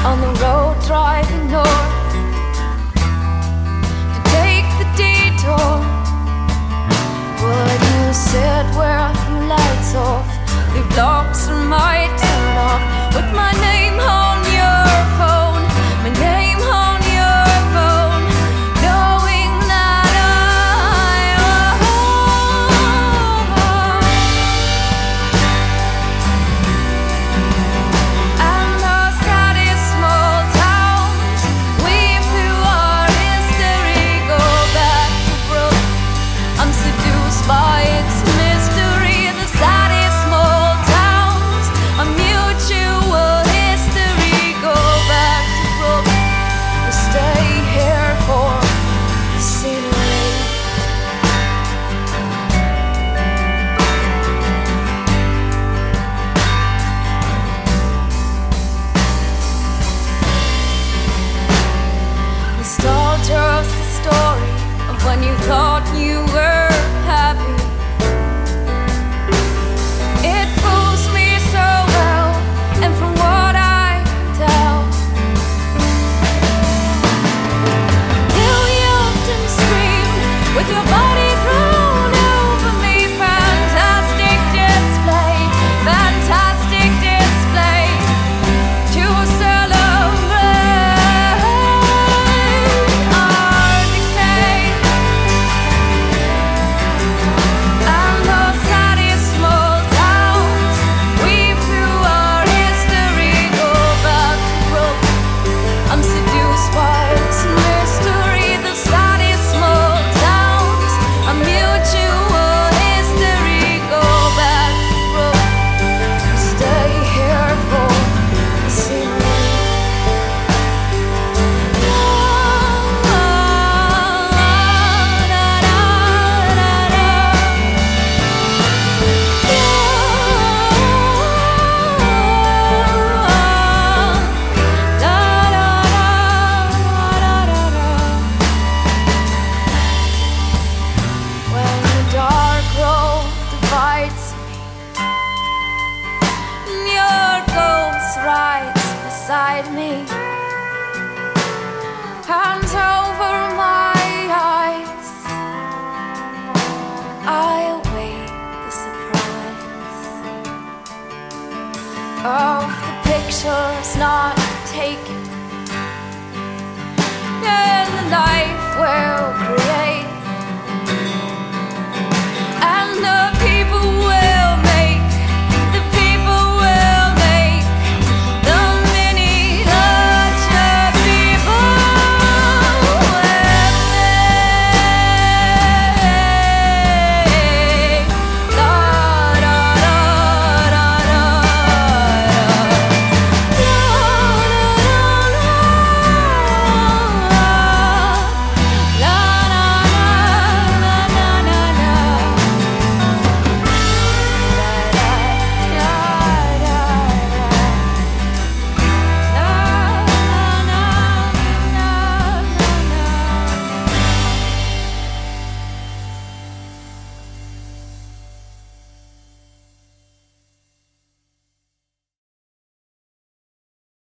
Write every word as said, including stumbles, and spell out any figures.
on the road driving north to take the detour. Would you sit where a few lights off, the blocks I might turn off, with my name on your phone, my name on your phone, knowing that I and the saddest small towns weave through our history go back to Brooke. I'm seduced by its mystery. The saddest small towns, a mutual history go back to Brooke. We'll stay here for the scenery. Nostalgia's the story of when you thought you were happy. It fools me so well, and from what I tell, you yelped and screamed with your body thrown over me. Fantastic display, fantastic display to celebrate our decay. And the saddest small towns weave through our history go back to Brooke. I'm seduced by its mystery. The saddest small towns, a mutual history go back to Brooke. Stay here for the scenery. When the dark road divides me and your ghost rides beside me, hands over my eyes, I await the surprise of the pictures not taken